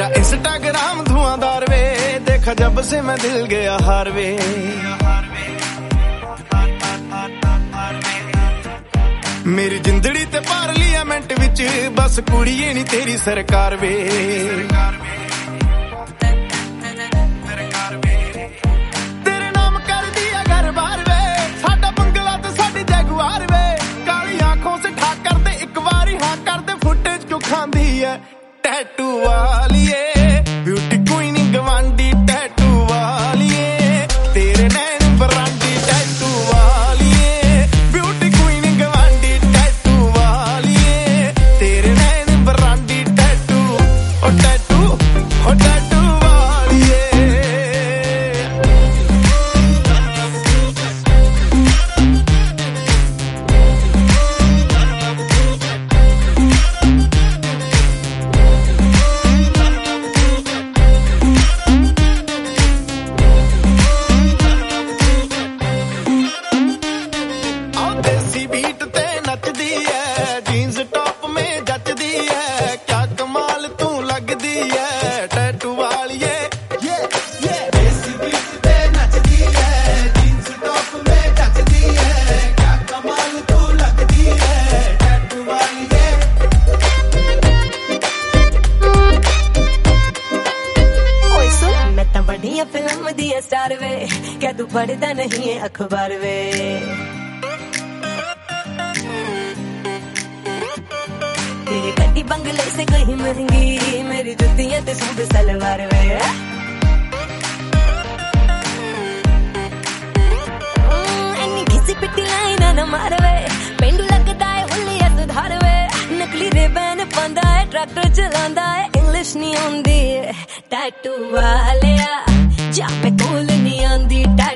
तेरा इंस्टाग्राम धुआंधार वे, देखा जब से मैं दिल गया हार वे। मेरी जिंदड़ी ते पार्लियामेंट विच बस कुड़िए नी तेरी सरकार वे। तेरे नाम कर दिया घर बार वे, साडा बंगला ते साडी जगुआर वे। काली आंखों से ठा कर दे एक बारी हाँ कर दे, फुटेज क्यों खांदी है टैटू वालिए। ब्यूटी क्वीन गवांडी टैटू वालिए, तेरे नैन बरांडी टैटू वालिए। ब्यूटी क्वीन गवांडी टैटू वालिए, तेरे नैन बरांडी टैटू ओ टैटू ओ टैटू वालिए। देसी बीट ते नचदी है, जीन्स टॉप में जचदी है। क्या कमाल तू लगदी है टैटू वालिए। देसी बीट ते नचदी है, जीन्स टॉप में जचदी है। क्या कमाल तू लगदी है टैटू वालिए। ओए सुन मैं तां बड़ियां फिल्म दी स्टार वे, क्या तू पढ़दा नहीं है अखबार वे। तेरे गड्डी बंगले से कहीं महंगी, मेरी जुतियां ते सूट सलवार वे। एनी घिसी पिटी लाइन न मारवे, पेंडू लगदा है हुलिया सुधार वे। नकली रिबन पांदा है, ट्रैक्टर चलांदा है, इंग्लिश नहीं आंदी टैटू वालिया। जा मैं कोल नहीं आंदी